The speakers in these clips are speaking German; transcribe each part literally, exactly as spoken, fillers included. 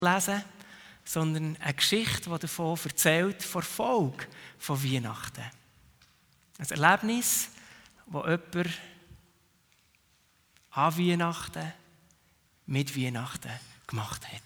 lesen, sondern eine Geschichte, die davon erzählt, von der Folge von Weihnachten. Ein Erlebnis, das jemand an Weihnachten, mit Weihnachten gemacht hat.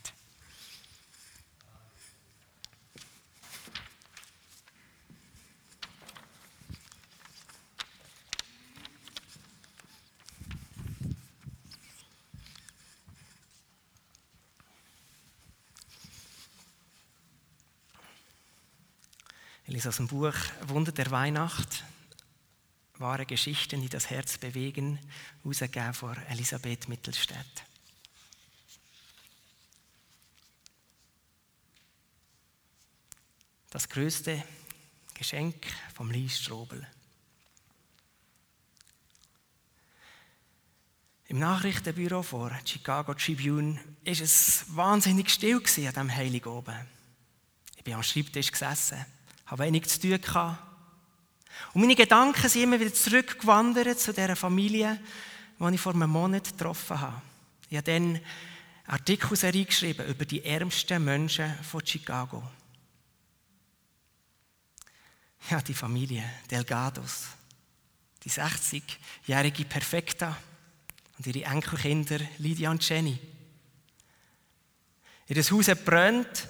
Ich lese aus dem Buch Wunder der Weihnacht, wahre Geschichten, die das Herz bewegen, herausgegeben von Elisabeth Mittelstädt. Das größte Geschenk vom Lee Strobel. Im Nachrichtenbüro der Chicago Tribune war es wahnsinnig still an diesem Heiligabend. Ich bin am Schreibtisch gesessen, hatte wenig zu tun gehabt. Und meine Gedanken sind immer wieder zurückgewandert zu dieser Familie, die ich vor einem Monat getroffen habe. Ich habe dann eine Artikelserie geschrieben über die ärmsten Menschen von Chicago. Ja, die Familie Delgados, die sechzigjährige Perfecta und ihre Enkelkinder Lydia und Jenny. Ihr Haus hat gebrannt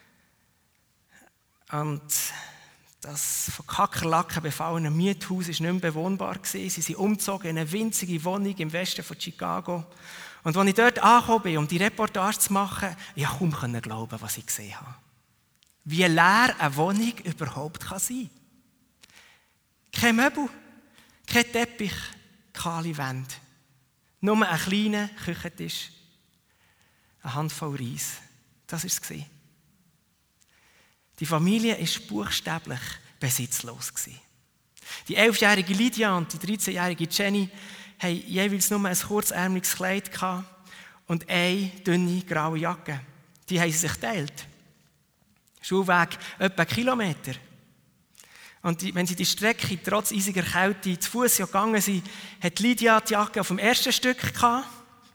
und das von Kakerlaken befallene Miethaus war nicht mehr bewohnbar. Sie sind umgezogen in eine winzige Wohnung im Westen von Chicago. Und als ich dort angekommen bin, um die Reportage zu machen, ich konnte kaum glauben, was ich gesehen habe. Wie leer eine Wohnung überhaupt kann sein kann. Kein Möbel, kein Teppich, kahle Wände. Nur ein kleiner Küchentisch, eine Handvoll Reis. Das war es. Die Familie war buchstäblich besitzlos. Die elfjährige Lydia und die dreizehnjährige Jenny hatten jeweils nur ein kurzärmeliges Kleid und eine dünne graue Jacke. Die haben sie sich geteilt. Schulweg etwa einen Kilometer. Und die, wenn sie die Strecke trotz eisiger Kälte zu Fuß gegangen sind, hat Lydia die Jacke auf dem ersten Stück gehabt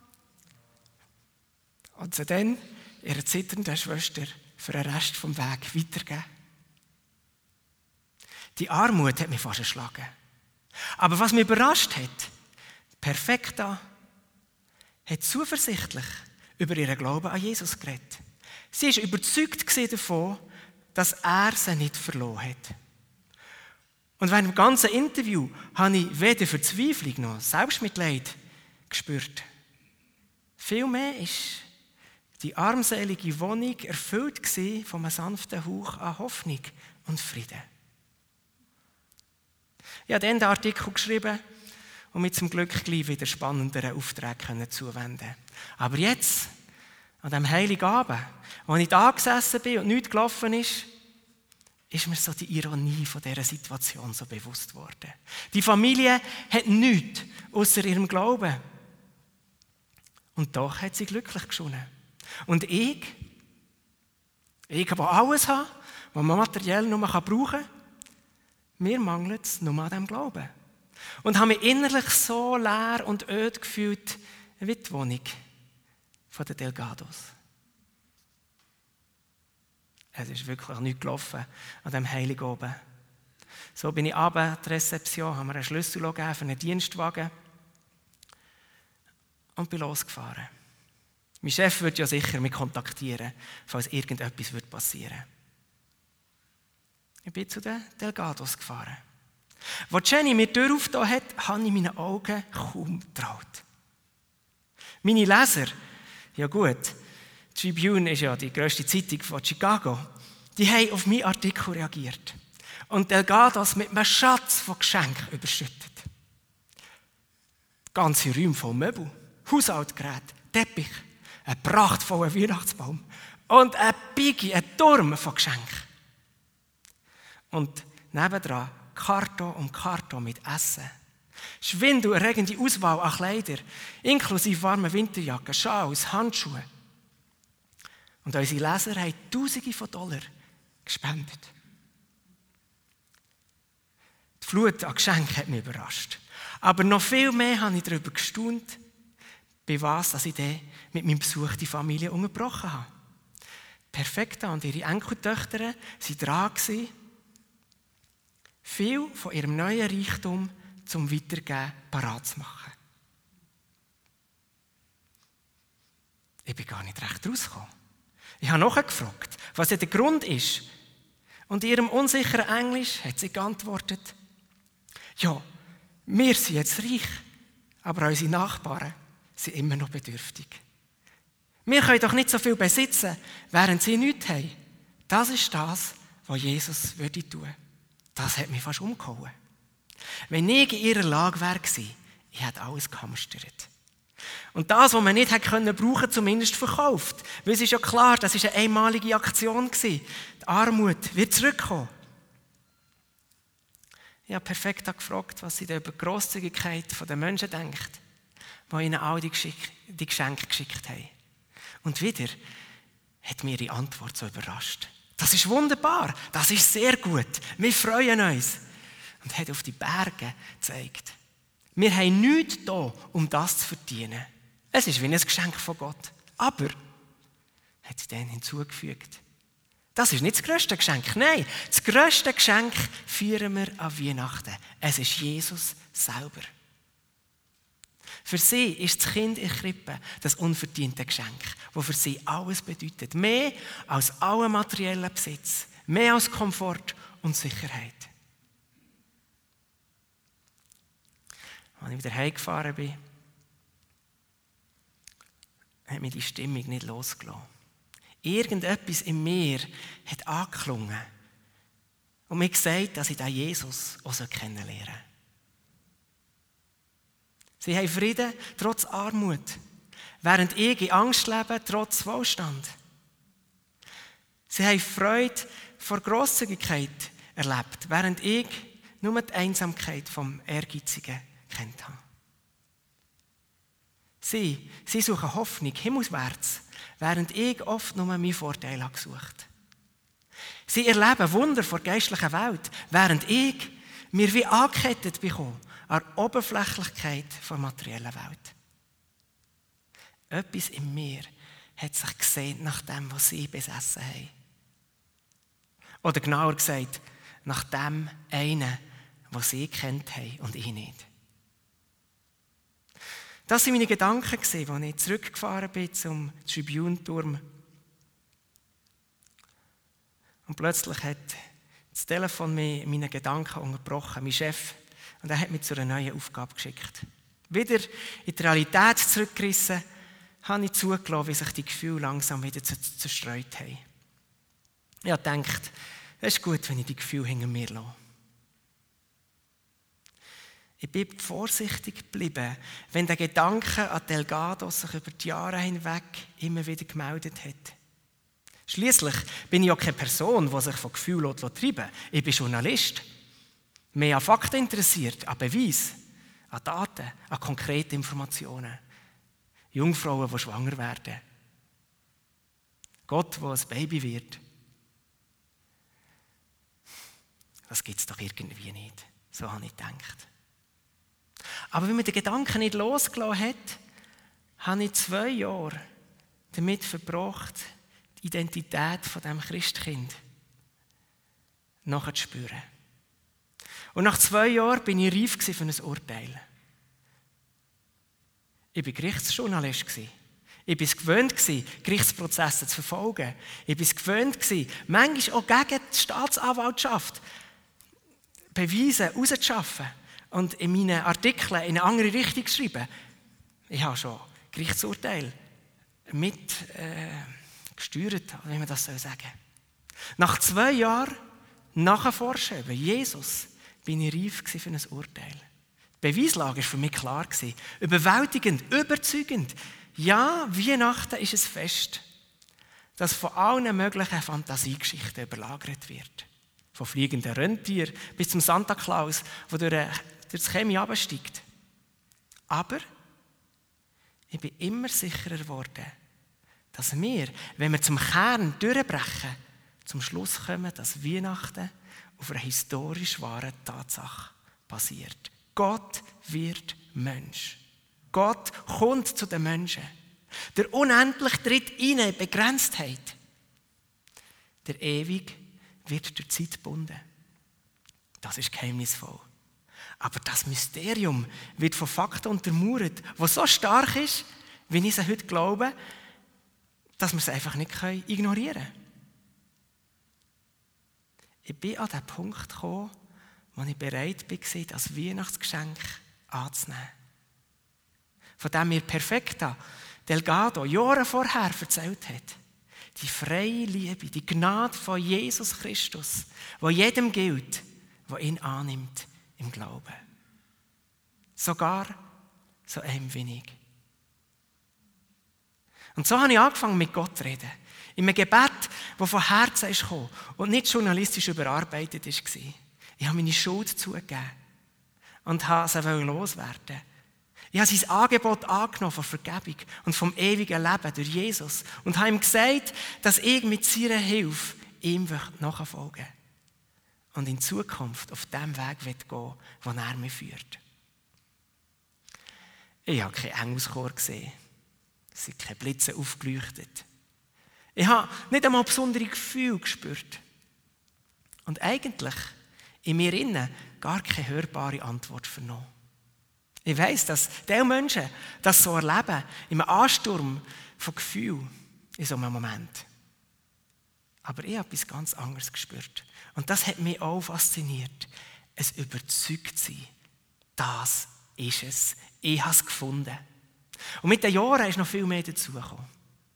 und sie dann ihrer zitternden Schwester für den Rest vom Weg weitergeben. Die Armut hat mich fast erschlagen. Aber was mich überrascht hat, Perfecta hat zuversichtlich über ihren Glauben an Jesus geredet. Sie war überzeugt davon, dass er sie nicht verloren hat. Und während dem ganzen Interview habe ich weder Verzweiflung noch Selbstmitleid gespürt. Vielmehr war die armselige Wohnung erfüllt von einem sanften Hauch an Hoffnung und Frieden. Ich habe dann den Artikel geschrieben und mich zum Glück gleich wieder spannenderen Aufträgen zuwenden. Aber jetzt, an diesem heiligen Abend, als ich da gesessen bin und nichts gelaufen ist, ist mir so die Ironie von dieser Situation so bewusst geworden. Die Familie hat nichts außer ihrem Glauben. Und doch hat sie glücklich geschonnen. Und ich, ich, der alles hat, was man materiell nur brauchen kann, mir mangelt es nur an diesem Glauben. Und habe mich innerlich so leer und öd gefühlt wie die Wohnung von den Delgados. Es ist wirklich nichts gelaufen an diesem Heiligabend. So bin ich runter an die Rezeption, haben mir einen Schlüssel gegeben für einen Dienstwagen und bin losgefahren. Mein Chef würde ja sicher mich kontaktieren, falls irgendetwas passieren würde. Ich bin zu den Delgados gefahren. Als Jenny mir die Tür aufgetan hat, habe ich meinen Augen kaum getraut. Meine Leser, ja gut, die Tribune ist ja die grösste Zeitung von Chicago, die haben auf meinen Artikel reagiert und Delgados mit einem Schatz von Geschenken überschüttet. Ganze Räume voll Möbel, Haushaltsgeräte, Teppich, ein prachtvoller Weihnachtsbaum und ein Biggie, ein Turm von Geschenken. Und nebendran Karton um Karton mit Essen. Schwindelerregende Auswahl an Kleidern, inklusive warmen Winterjacken, Schals, Handschuhe. Und unsere Leser haben Tausende von Dollar gespendet. Die Flut an Geschenken hat mich überrascht. Aber noch viel mehr habe ich darüber gestaunt, bei was dass ich dann mit meinem Besuch die Familie unterbrochen habe. Perfekta und ihre Enkeltöchter waren dran, viel von ihrem neuen Reichtum zum Weitergeben parat zu machen. Ich bin gar nicht recht rausgekommen. Ich habe nachgefragt, was ja der Grund ist. Und in ihrem unsicheren Englisch hat sie geantwortet: Ja, wir sind jetzt reich, aber unsere Nachbarn sind immer noch bedürftig. Wir können doch nicht so viel besitzen, während sie nichts haben. Das ist das, was Jesus würde tun. Das hat mich fast umgehauen. Wenn ich in ihrer Lage wäre, ich hätte alles gehamstert. Und das, was man nicht hätte können brauchen, zumindest verkauft. Weil es ist ja klar, das war eine einmalige Aktion. Die Armut wird zurückkommen. Ich habe perfekt gefragt, was sie über die Grosszügigkeit der Menschen denkt, die ihnen all die Geschenke geschickt haben. Und wieder hat mir die Antwort so überrascht. Das ist wunderbar, das ist sehr gut, wir freuen uns. Und hat auf die Berge gezeigt. Wir haben nichts da, um das zu verdienen. Es ist wie ein Geschenk von Gott. Aber, hat sie dann hinzugefügt, das ist nicht das grösste Geschenk. Nein, das grösste Geschenk feiern wir an Weihnachten. Es ist Jesus selber. Für sie ist das Kind in der Krippe das unverdiente Geschenk, das für sie alles bedeutet. Mehr als allen materiellen Besitz, mehr als Komfort und Sicherheit. Als ich wieder heimgefahren bin, hat mich die Stimmung nicht losgelassen. Irgendetwas in mir hat angeklungen und mir gesagt, dass ich den Jesus auch kennenlernen soll. Sie haben Frieden trotz Armut, während ich in Angst lebe trotz Wohlstand. Sie haben Freude vor Grosszügigkeit erlebt, während ich nur die Einsamkeit vom Ehrgeizigen kennt habe. Sie, sie suchen Hoffnung himmelswärts, während ich oft nur meinen Vorteil habe gesucht. Sie erleben Wunder vor der geistlichen Welt, während ich mir wie angekettet bekomme an der Oberflächlichkeit der materiellen Welt. Etwas in mir hat sich gesehnt nach dem, was sie besessen haben. Oder genauer gesagt, nach dem einen, was sie kennt haben und ich nicht. Das waren meine Gedanken, als ich zurückgefahren bin zum Tribune-Turm. Und plötzlich hat das Telefon mir meine Gedanken unterbrochen, mein Chef, und er hat mich zu einer neuen Aufgabe geschickt. Wieder in die Realität zurückgerissen, habe ich zugelassen, wie sich die Gefühle langsam wieder zerstreut haben. Ich habe gedacht, es ist gut, wenn ich die Gefühle hinter mir lasse. Ich bin vorsichtig geblieben, wenn der Gedanke an Delgado sich über die Jahre hinweg immer wieder gemeldet hat. Schliesslich bin ich ja keine Person, die sich von Gefühlen treiben lässt. Ich bin Journalist. Mehr an Fakten interessiert, an Beweisen, an Daten, an konkreten Informationen. Jungfrauen, die schwanger werden. Gott, der ein Baby wird. Das gibt es doch irgendwie nicht. So habe ich gedacht. Aber wenn man den Gedanken nicht losgelassen hat, habe ich zwei Jahre damit verbracht, die Identität von diesem Christkind nachzuspüren. Und nach zwei Jahren bin ich reif für ein Urteil. Ich war Gerichtsjournalist. Ich war es gewöhnt, Gerichtsprozesse zu verfolgen. Ich war es gewöhnt, manchmal auch gegen die Staatsanwaltschaft Beweise rauszuschaffen und in meinen Artikeln in eine andere Richtung zu schreiben. Ich habe schon Gerichtsurteile mit äh, gesteuert, wie man das sagen soll. Nach zwei Jahren Nachforschen über Jesus bin ich reif für ein Urteil. Die Beweislage war für mich klar. Überwältigend, überzeugend. Ja, Weihnachten ist ein Fest, das von allen möglichen Fantasiegeschichten überlagert wird. Von fliegenden Rentieren bis zum Santa Claus, der durch, durch das Chemie herabsteigt. Aber ich bin immer sicherer geworden, dass wir, wenn wir zum Kern durchbrechen, zum Schluss kommen, dass Weihnachten auf einer historisch wahren Tatsache basiert. Gott wird Mensch. Gott kommt zu den Menschen. Der Unendlich tritt rein in Begrenztheit. Der Ewig wird durch Zeit gebunden. Das ist geheimnisvoll. Aber das Mysterium wird von Fakten untermauert, was so stark ist, wie ich es heute glaube, dass wir es einfach nicht ignorieren können. Ich bin an den Punkt gekommen, wo ich bereit war, das Weihnachtsgeschenk anzunehmen. Von dem mir Perfecta Delgado Jahre vorher erzählt hat. Die freie Liebe, die Gnade von Jesus Christus, die jedem gilt, der ihn annimmt im Glauben. Sogar so einem wenig. Und so habe ich angefangen, mit Gott zu reden. In einem Gebet, das von Herzen kam und nicht journalistisch überarbeitet war. Ich habe meine Schuld zugegeben und wollte sie loswerden. Ich habe sein Angebot angenommen von Vergebung und vom ewigen Leben durch Jesus und habe ihm gesagt, dass ich mit seiner Hilfe ihm nachfolgen will und in Zukunft auf dem Weg gehen will, den er mich führt. Ich habe keinen Engelschor gesehen. Es sind keine Blitze aufgeleuchtet. Ich habe nicht einmal besondere Gefühle gespürt. Und eigentlich in mir innen gar keine hörbare Antwort vernommen. Ich weiss, dass diese Menschen das so erleben, in einem Ansturm von Gefühlen in so einem Moment. Aber ich habe etwas ganz anderes gespürt. Und das hat mich auch fasziniert. Es überzeugt sie. Das ist es. Ich habe es gefunden. Und mit den Jahren ist noch viel mehr dazugekommen.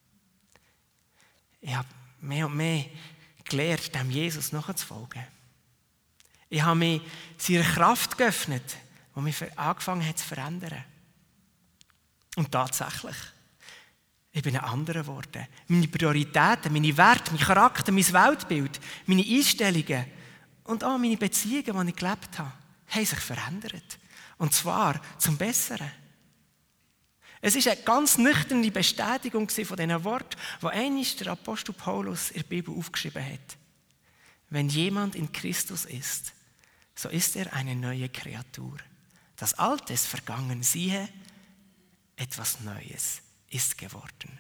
Ich habe mehr und mehr gelernt, dem Jesus nachzufolgen. Ich habe mich seiner Kraft geöffnet, die mich angefangen hat zu verändern. Und tatsächlich, ich bin ein anderer geworden. Meine Prioritäten, meine Werte, mein Charakter, mein Weltbild, meine Einstellungen und auch meine Beziehungen, die ich gelebt habe, haben sich verändert. Und zwar zum Besseren. Es war eine ganz nüchterne Bestätigung von diesen Worten, die einmal der Apostel Paulus in der Bibel aufgeschrieben hat. Wenn jemand in Christus ist, so ist er eine neue Kreatur. Das Alte ist vergangen, siehe, etwas Neues ist geworden.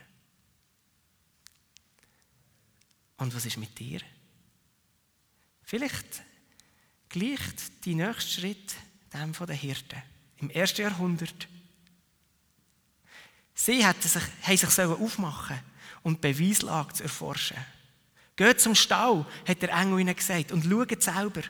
Und was ist mit dir? Vielleicht gleicht die nächste Schritt dem von den Hirten im ersten Jahrhundert. Sie hätten sich, haben sich aufmachen und die Beweislage zu erforschen. Geht zum Stall, hat der Engel ihnen gesagt, und schaut selber.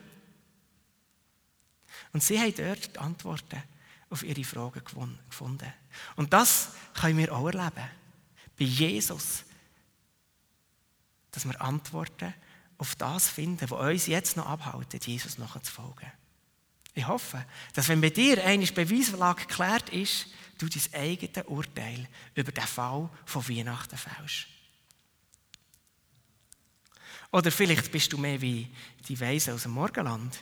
Und sie haben dort die Antworten auf ihre Fragen gefunden. Und das können wir auch erleben. Bei Jesus. Dass wir Antworten auf das finden, was uns jetzt noch abhalten, Jesus nachzufolgen. Ich hoffe, dass wenn bei dir eine Beweislage geklärt ist, du dein eigenes Urteil über den Fall von Weihnachten fällst. Oder vielleicht bist du mehr wie die Weisen aus dem Morgenland.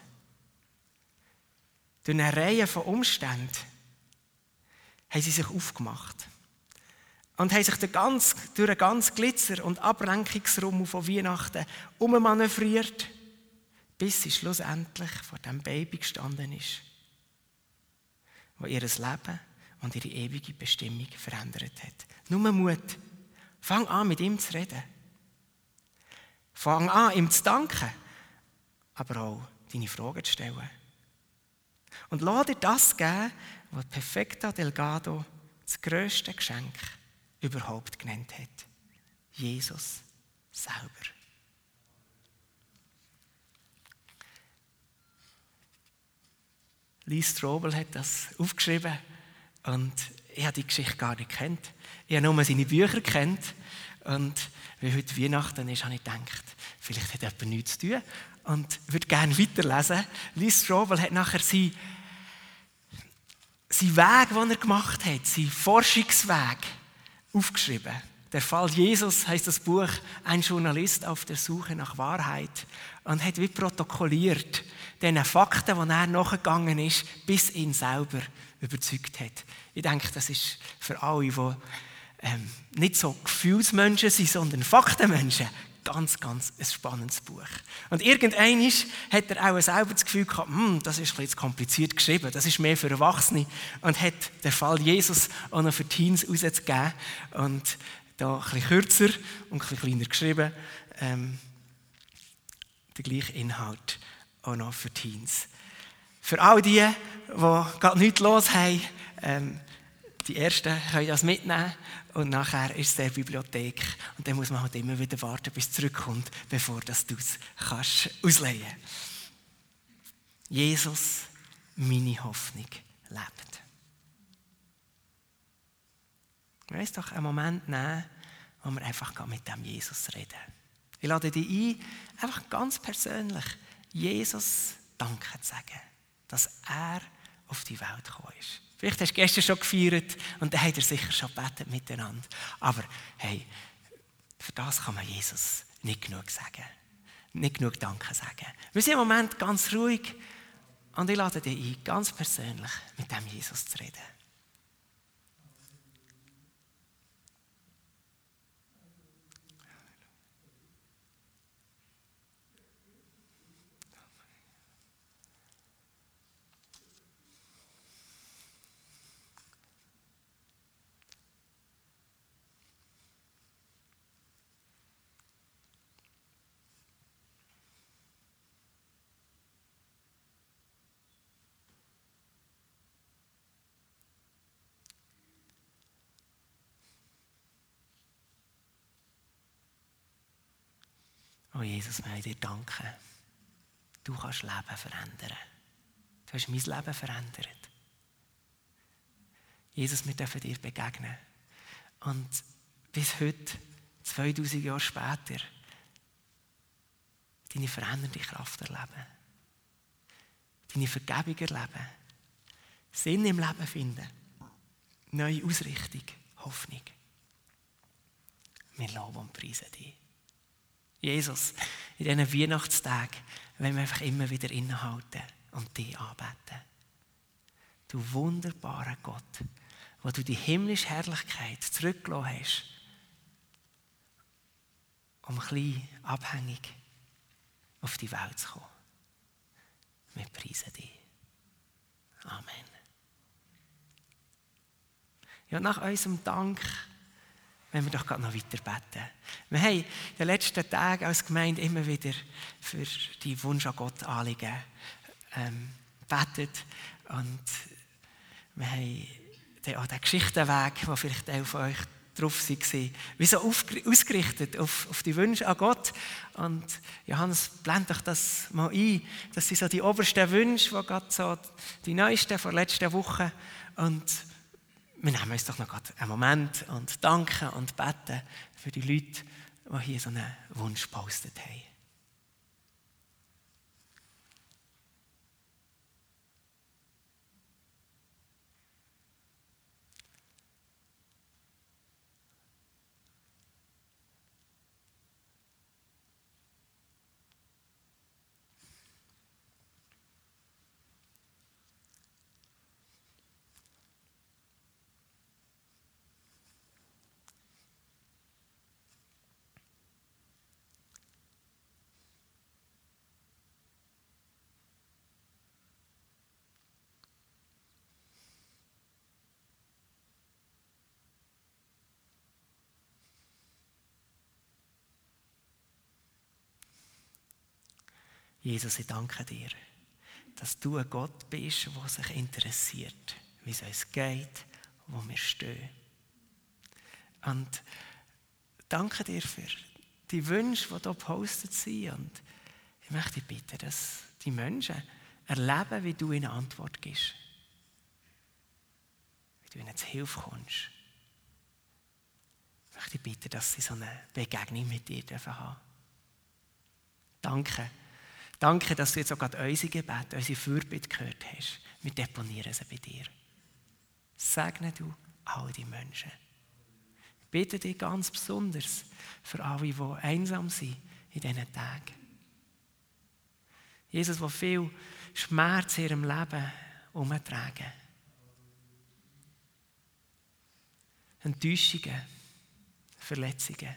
Durch eine Reihe von Umständen haben sie sich aufgemacht und haben sich durch, ganz, durch einen ganzen Glitzer- und Ablenkungsraum von Weihnachten ummanövriert, bis sie schlussendlich vor dem Baby gestanden ist, das ihr Leben und ihre ewige Bestimmung verändert hat. Nur Mut. Fang an, mit ihm zu reden. Fang an, ihm zu danken, aber auch deine Fragen zu stellen. Und lass dir das geben, was Perfecta Delgado das grösste Geschenk überhaupt genannt hat. Jesus selber. Lee Strobel hat das aufgeschrieben und ich habe die Geschichte gar nicht gekannt. Ich habe nur seine Bücher gekannt und weil heute Weihnachten ist, habe ich gedacht, vielleicht hat jemand nichts zu tun und würde gerne weiterlesen. Lee Strobel hat nachher seinen, seinen Weg, den er gemacht hat, seinen Forschungsweg aufgeschrieben. Der Fall Jesus heisst das Buch «Ein Journalist auf der Suche nach Wahrheit» und hat wie protokolliert den Fakten, die er nachgegangen ist, bis ihn selber überzeugt hat. Ich denke, das ist für alle, die ähm, nicht so Gefühlsmenschen sind, sondern Faktenmenschen, ganz, ganz ein spannendes Buch. Und irgendwann hat er auch selber das Gefühl gehabt, hm, das ist ein bisschen kompliziert geschrieben, das ist mehr für Erwachsene und hat den Fall Jesus auch noch für Teens rausgegeben und da ein bisschen kürzer und ein bisschen kleiner geschrieben. Ähm, der gleiche Inhalt auch noch für Teens. Für all die, die gerade nichts los haben, ähm, die Ersten können das mitnehmen und nachher ist es in der Bibliothek. Und dann muss man halt immer wieder warten, bis es zurückkommt, bevor du es kannst ausleihen kannst. Jesus, meine Hoffnung, lebt. Wir müssen doch einen Moment nehmen, wo wir einfach mit dem Jesus reden. Ich lade dich ein, einfach ganz persönlich Jesus Danke zu sagen, dass er auf die Welt gekommen ist. Vielleicht hast du gestern schon gefeiert und dann habt ihr sicher schon gebetet miteinander. Aber hey, für das kann man Jesus nicht genug sagen. Nicht genug Danke sagen. Wir sind im Moment ganz ruhig und ich lade dich ein, ganz persönlich mit dem Jesus zu reden. Oh Jesus, wir wollen dir danken. Du kannst Leben verändern. Du hast mein Leben verändert. Jesus, wir dürfen dir begegnen. Und bis heute, zweitausend Jahre später, deine verändernde Kraft erleben. Deine Vergebung erleben. Sinn im Leben finden. Neue Ausrichtung, Hoffnung. Wir loben und preisen dich. Jesus, in diesen Weihnachtstagen wollen wir einfach immer wieder innehalten und dich anbeten. Du wunderbarer Gott, wo du die himmlische Herrlichkeit zurückgelassen hast, um ein bisschen abhängig auf die Welt zu kommen. Wir preisen dich. Amen. Ja, nach unserem Dank wenn wir doch gerade noch weiter beten. Wir haben in den letzten Tagen als Gemeinde immer wieder für die Wunsch an Gott Anliegen ähm, gebetet. Und wir haben dann auch den Geschichtenweg, wo vielleicht auch von euch drauf war, wie so ausgerichtet auf, auf die Wünsche an Gott. Und Johannes, blend doch das mal ein. Das sind so die obersten Wünsche, die gerade so die neuesten von letzter Woche. Und wir nehmen uns doch noch gerade einen Moment und danken und beten für die Leute, die hier so einen Wunsch gepostet haben. Jesus, ich danke dir, dass du ein Gott bist, der sich interessiert, wie es uns geht, wo wir stehen. Und danke dir für die Wünsche, die hier gepostet sind. Und ich möchte dich bitten, dass die Menschen erleben, wie du ihnen Antwort gibst. Wie du ihnen zu Hilfe kommst. Ich möchte dich bitten, dass sie so eine Begegnung mit dir haben dürfen. Danke. Danke, dass du jetzt auch gerade unsere Gebete, unsere Fürbitte gehört hast. Wir deponieren sie bei dir. Segne du all die Menschen. Ich bitte dich ganz besonders für alle, die einsam sind in diesen Tagen. Jesus, der viel Schmerz in ihrem Leben umtragen. Enttäuschungen, Verletzungen.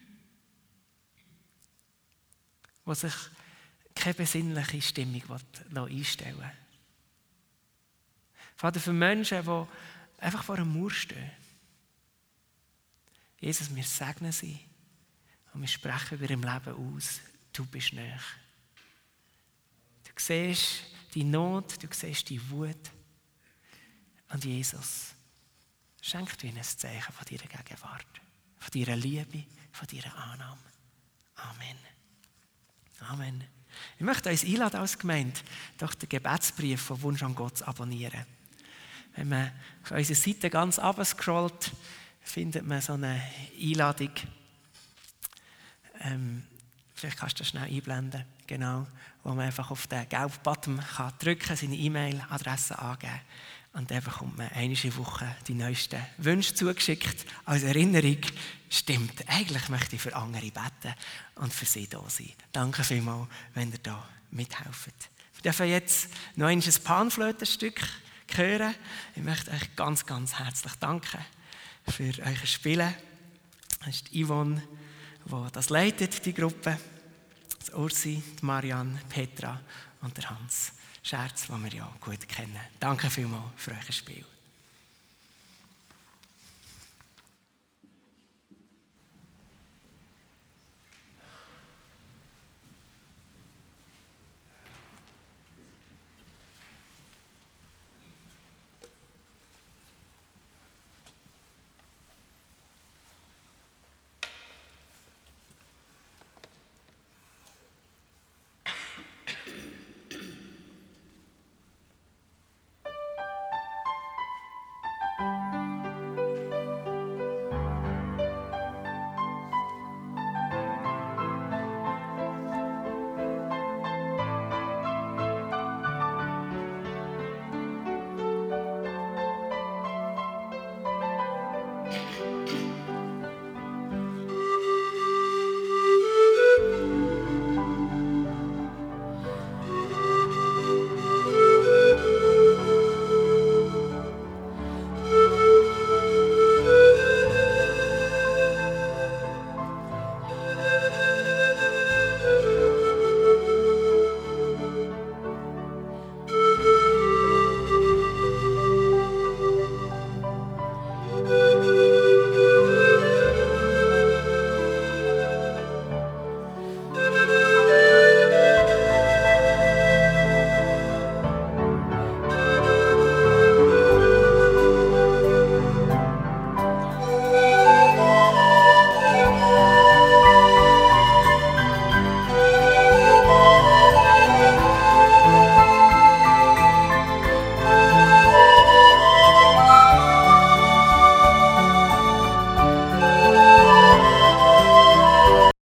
Die sich keine besinnliche Stimmung einstellen will. Vater, für Menschen, die einfach vor einem Mauer stehen. Jesus, wir segnen sie und wir sprechen über ihrem Leben aus. Du bist nahe. siehst die Not, du siehst die Wut. Und Jesus schenkt dir ein Zeichen von deiner Gegenwart, von deiner Liebe, von deiner Annahme. Amen. Amen. Ich möchte uns einladen als Gemeinde, doch den Gebetsbrief von Wunsch an Gott zu abonnieren. Wenn man auf unsere Seite ganz runter scrollt, findet man so eine Einladung. Ähm, vielleicht kannst du das schnell einblenden, genau, wo man einfach auf den gelben Button kann drücken, seine E-Mail-Adresse angeben. Und dann bekommt man einmal in der Woche die neuesten Wünsche zugeschickt. Als Erinnerung, stimmt, eigentlich möchte ich für andere beten und für sie da sein. Danke vielmals, wenn ihr da mithelft. Wir dürfen jetzt noch ein Panflötenstück hören. Ich möchte euch ganz, ganz herzlich danken für euer Spielen. Das ist die Yvonne, die das leitet, die Gruppe. Das Ursi, die Marianne, Petra und der Hans Scherz, den wir ja gut kennen. Danke vielmals für euer Spiel.